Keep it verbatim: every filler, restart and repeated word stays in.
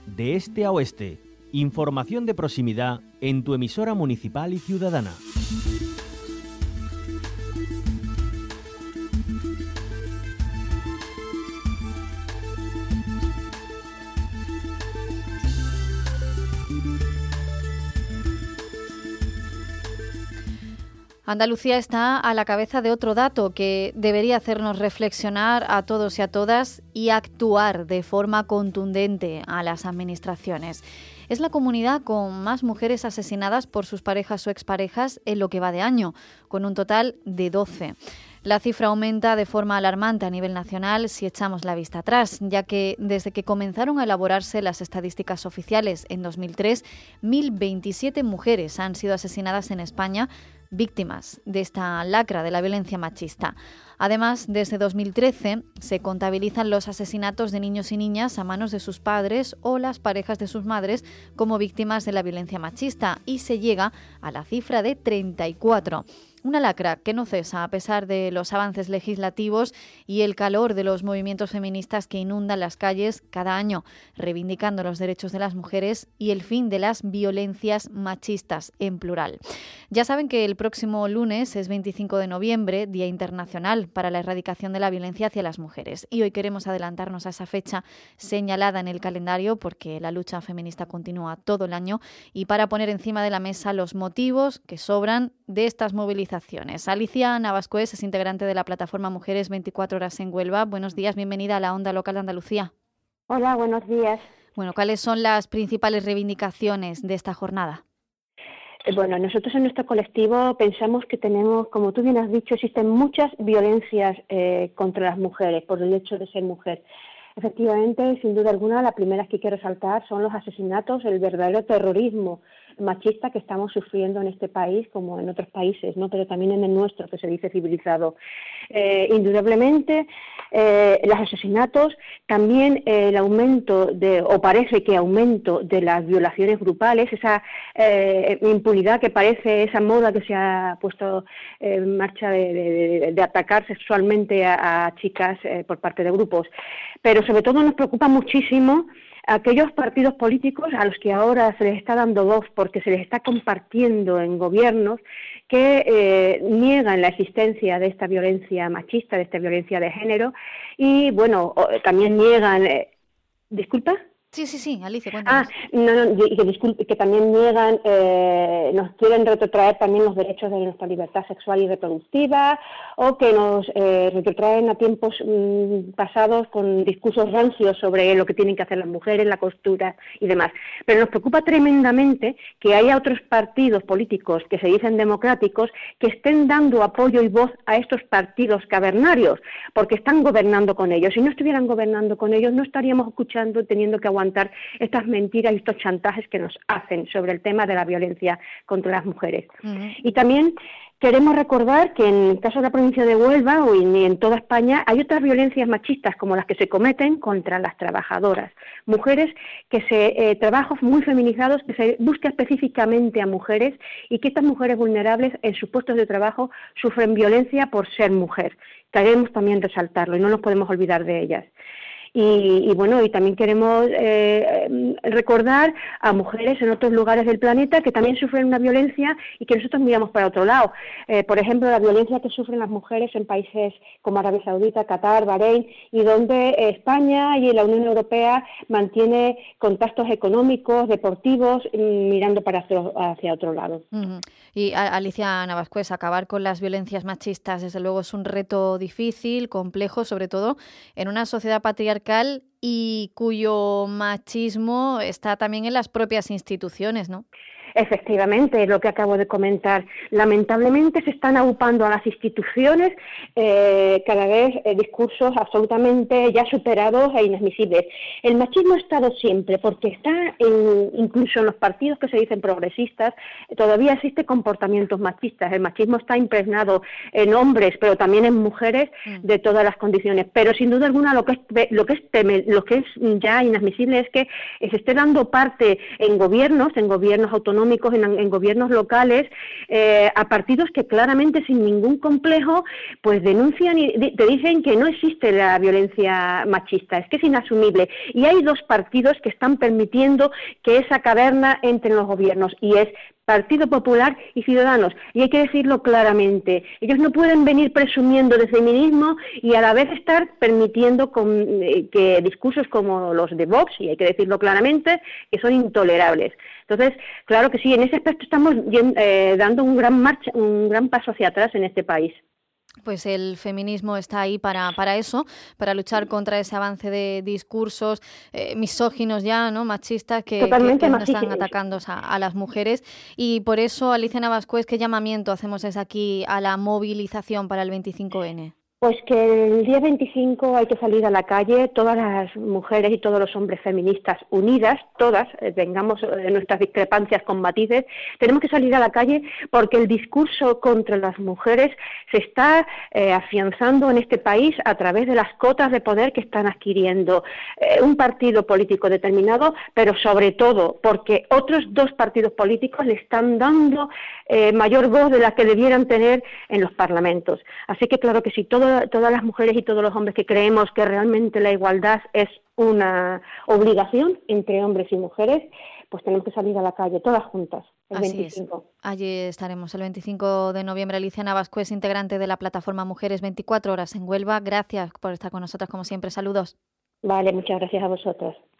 de este a oeste. Información de proximidad en tu emisora municipal y ciudadana. Andalucía está a la cabeza de otro dato que debería hacernos reflexionar a todos y a todas y actuar de forma contundente a las administraciones. Es la comunidad con más mujeres asesinadas por sus parejas o exparejas en lo que va de año, con un total de doce. La cifra aumenta de forma alarmante a nivel nacional si echamos la vista atrás, ya que desde que comenzaron a elaborarse las estadísticas oficiales en dos mil tres, mil veintisiete mujeres han sido asesinadas en España, víctimas de esta lacra de la violencia machista. Además, desde dos mil trece se contabilizan los asesinatos de niños y niñas a manos de sus padres o las parejas de sus madres como víctimas de la violencia machista y se llega a la cifra de treinta y cuatro. Una lacra que no cesa a pesar de los avances legislativos y el calor de los movimientos feministas que inundan las calles cada año, reivindicando los derechos de las mujeres y el fin de las violencias machistas en plural. Ya saben que el próximo lunes es veinticinco de noviembre, Día Internacional para la Erradicación de la Violencia hacia las Mujeres. Y hoy queremos adelantarnos a esa fecha señalada en el calendario porque la lucha feminista continúa todo el año y para poner encima de la mesa los motivos que sobran de estas movilizaciones. Alicia Navascués es integrante de la plataforma Mujeres veinticuatro horas en Huelva. Buenos días, bienvenida a la Onda Local de Andalucía. Hola, buenos días. Bueno, ¿cuáles son las principales reivindicaciones de esta jornada? Bueno, nosotros en nuestro colectivo pensamos que tenemos, como tú bien has dicho, existen muchas violencias eh, contra las mujeres por el hecho de ser mujer. Efectivamente, sin duda alguna, la primera que hay que resaltar son los asesinatos, el verdadero terrorismo machista que estamos sufriendo en este país como en otros países, ¿no? Pero también en el nuestro, que se dice civilizado. Eh, indudablemente, eh, los asesinatos, también eh, el aumento de, o parece que aumento de las violaciones grupales, esa eh, impunidad que parece, esa moda que se ha puesto en marcha de, de, de atacar sexualmente a, a chicas eh, por parte de grupos. Pero sobre todo nos preocupa muchísimo aquellos partidos políticos a los que ahora se les está dando voz porque se les está compartiendo en gobiernos que eh, niegan la existencia de esta violencia machista, de esta violencia de género y, bueno, también niegan... Eh, ¿Disculpa? Sí, sí, sí, Alicia, cuéntanos. Ah, no, no, que, disculpe, que también niegan, eh, nos quieren retrotraer también los derechos de nuestra libertad sexual y reproductiva, o que nos eh, retrotraen a tiempos mmm, pasados con discursos rancios sobre lo que tienen que hacer las mujeres, la costura y demás. Pero nos preocupa tremendamente que haya otros partidos políticos que se dicen democráticos que estén dando apoyo y voz a estos partidos cavernarios, porque están gobernando con ellos. Si no estuvieran gobernando con ellos, no estaríamos escuchando, teniendo que aguantar estas mentiras y estos chantajes que nos hacen sobre el tema de la violencia contra las mujeres. Uh-huh. Y también queremos recordar que en el caso de la provincia de Huelva o en, en toda España hay otras violencias machistas como las que se cometen contra las trabajadoras, mujeres que se eh, trabajos muy feminizados que se busca específicamente a mujeres y que estas mujeres vulnerables en sus puestos de trabajo sufren violencia por ser mujer. Queremos también resaltarlo y no nos podemos olvidar de ellas. Y, y bueno, y también queremos eh, recordar a mujeres en otros lugares del planeta que también sufren una violencia y que nosotros miramos para otro lado. Eh, por ejemplo, la violencia que sufren las mujeres en países como Arabia Saudita, Qatar, Bahrein, y donde España y la Unión Europea mantiene contactos económicos, deportivos, mirando para hacia, hacia otro lado. Uh-huh. Y Alicia Navascués, acabar con las violencias machistas, desde luego, es un reto difícil, complejo, sobre todo en una sociedad patriarcal y cuyo machismo está también en las propias instituciones, ¿no? Efectivamente, lo que acabo de comentar. Lamentablemente se están agrupando a las instituciones eh, cada vez eh, discursos absolutamente ya superados e inadmisibles. El machismo ha estado siempre, porque está en, incluso en los partidos que se dicen progresistas, todavía existe comportamientos machistas. El machismo está impregnado en hombres, pero también en mujeres de todas las condiciones. Pero sin duda alguna lo que es, lo que es, teme, lo que es ya inadmisible es que se esté dando parte en gobiernos, en gobiernos autonómicos, autonómicos, en, en gobiernos locales, eh, a partidos que claramente, sin ningún complejo, pues denuncian y di- te dicen que no existe la violencia machista, es que es inasumible. Y hay dos partidos que están permitiendo que esa caverna entre en los gobiernos, y es Partido Popular y Ciudadanos, y hay que decirlo claramente, ellos no pueden venir presumiendo de feminismo y a la vez estar permitiendo con, eh, que discursos como los de Vox, y hay que decirlo claramente, que son intolerables. Entonces, claro que sí, en ese aspecto estamos eh, dando un gran marcha, un gran paso hacia atrás en este país. Pues el feminismo está ahí para, para eso, para luchar contra ese avance de discursos eh, misóginos ya, ¿no? Machistas que, que, que están atacando a, a las mujeres. Y por eso, Alicia Navascués, ¿qué llamamiento hacemos desde aquí a la movilización para el veinticinco ene? Pues que el día veinticinco hay que salir a la calle, todas las mujeres y todos los hombres feministas unidas, todas, eh, tengamos eh, nuestras discrepancias con matices, tenemos que salir a la calle porque el discurso contra las mujeres se está eh, afianzando en este país a través de las cotas de poder que están adquiriendo eh, un partido político determinado, pero sobre todo porque otros dos partidos políticos le están dando eh, mayor voz de la que debieran tener en los parlamentos. Así que claro que sí, todo todas las mujeres y todos los hombres que creemos que realmente la igualdad es una obligación entre hombres y mujeres, pues tenemos que salir a la calle, todas juntas, el Así veinticinco. Es. Allí estaremos el veinticinco de noviembre. Alicia Navascués, integrante de la plataforma Mujeres veinticuatro horas en Huelva. Gracias por estar con nosotras, como siempre. Saludos. Vale, muchas gracias a vosotros.